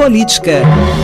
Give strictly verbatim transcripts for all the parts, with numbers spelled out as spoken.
política.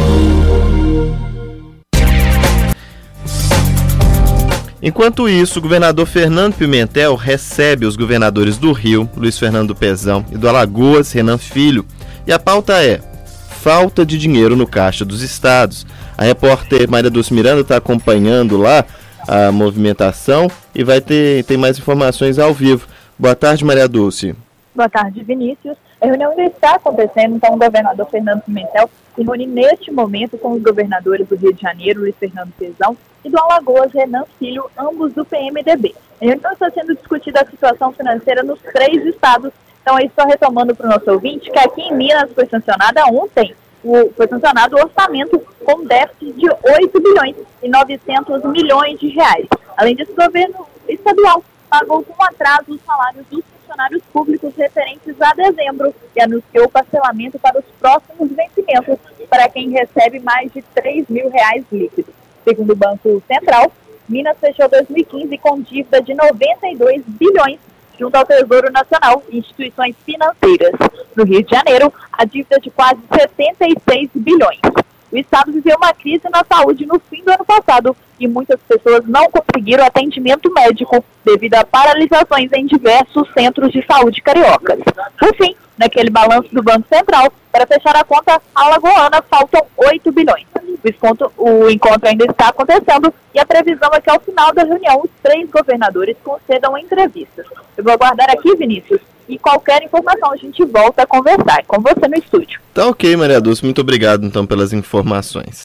Enquanto isso, o governador Fernando Pimentel recebe os governadores do Rio, Luiz Fernando Pezão, e do Alagoas, Renan Filho. E a pauta é falta de dinheiro no caixa dos estados. A repórter Maria Dulce Miranda está acompanhando lá a movimentação e vai ter tem mais informações ao vivo. Boa tarde, Maria Dulce. Boa tarde, Vinícius. A reunião ainda está acontecendo, então o governador Fernando Pimentel se reúne neste momento com os governadores do Rio de Janeiro, Luiz Fernando Pezão, e do Alagoas, Renan Filho, ambos do P M D B. A reunião está sendo discutida a situação financeira nos três estados. Então, aí só retomando para o nosso ouvinte, que aqui em Minas foi sancionada ontem, o, foi sancionado o orçamento com déficit de oito bilhões e novecentos milhões de reais. Além disso, o governo estadual pagou com atraso os salários dos funcionários públicos referentes a dezembro e anunciou o parcelamento para os próximos vencimentos para quem recebe mais de três mil reais líquidos. Segundo o Banco Central, Minas fechou dois mil e quinze com dívida de noventa e dois bilhões junto ao Tesouro Nacional e instituições financeiras. No Rio de Janeiro, a dívida é de quase setenta e seis bilhões. O estado viveu uma crise na saúde no fim do ano passado e muitas pessoas não conseguiram atendimento médico devido a paralisações em diversos centros de saúde cariocas. Por fim, naquele balanço do Banco Central, para fechar a conta alagoana, faltam oito bilhões. O encontro, o encontro ainda está acontecendo e a previsão é que ao final da reunião os três governadores concedam entrevistas. Eu vou aguardar aqui, Vinícius, e qualquer informação a gente volta a conversar com você no estúdio. Tá ok, Maria Dulce. Muito obrigado, então, pelas informações.